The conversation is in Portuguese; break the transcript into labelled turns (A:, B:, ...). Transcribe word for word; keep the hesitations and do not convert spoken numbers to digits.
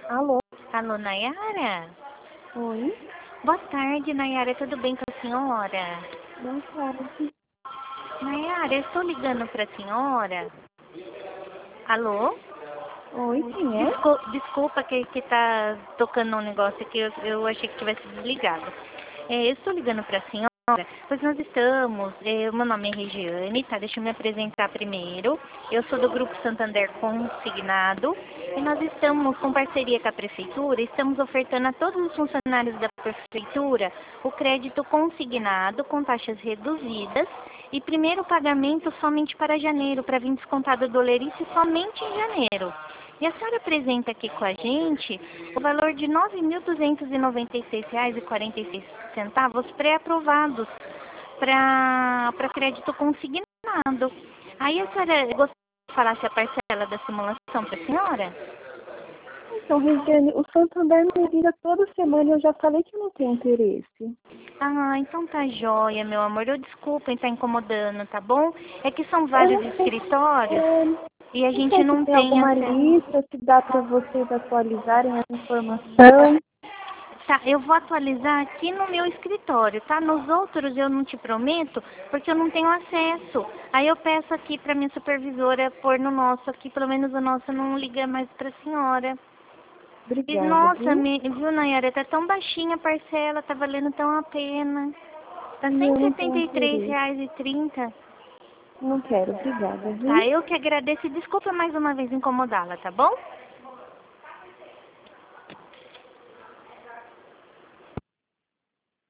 A: Alô?
B: Alô, Nayara?
A: Oi?
B: Boa tarde, Nayara. Tudo bem com a senhora?
A: Boa tarde.
B: Nayara, eu estou ligando para a senhora. Alô?
A: Oi, quem é?
B: Desculpa, desculpa que, que tá tocando um negócio aqui, eu, eu achei que tivesse desligado. É, eu estou ligando para a senhora, pois nós estamos, é, meu nome é Regiane, tá? Deixa eu me apresentar primeiro. Eu sou do Grupo Santander Consignado e nós estamos com parceria com a Prefeitura, estamos ofertando a todos os funcionários da Prefeitura o crédito consignado com taxas reduzidas e primeiro pagamento somente para janeiro, para vir descontado do dolerice somente em janeiro. E a senhora apresenta aqui com a gente o valor de nove mil duzentos e noventa e seis reais e quarenta e seis centavos pré-aprovados para crédito consignado. Aí a senhora gostaria de falar se a parcela da simulação para a senhora?
A: Então, Regiane, o Santander me liga toda semana e eu já falei que eu não tenho interesse.
B: Ah, então tá joia, meu amor. Eu desculpa em estar incomodando, tá bom? É que são
A: Eu
B: vários
A: não sei,
B: escritórios
A: é,
B: e a
A: não
B: gente
A: sei se
B: não
A: tem
B: tem
A: alguma
B: acesso.
A: lista, se dá para vocês atualizarem essa informação.
B: Tá, eu vou atualizar aqui no meu escritório, tá? Nos outros eu não te prometo, porque eu não tenho acesso. Aí eu peço aqui para minha supervisora pôr no nosso aqui, pelo menos o nosso não liga mais para a senhora. E,
A: Obrigada,
B: nossa,
A: viu?
B: me, viu, Nayara, tá tão baixinha a parcela, tá valendo tão a pena. Tá
A: E eu
B: cento e
A: não tenho
B: setenta e três
A: interesse.
B: reais e trinta.
A: Não quero, obrigada,
B: Tá,
A: viu?
B: eu que agradeço e desculpa mais uma vez incomodá-la, tá bom?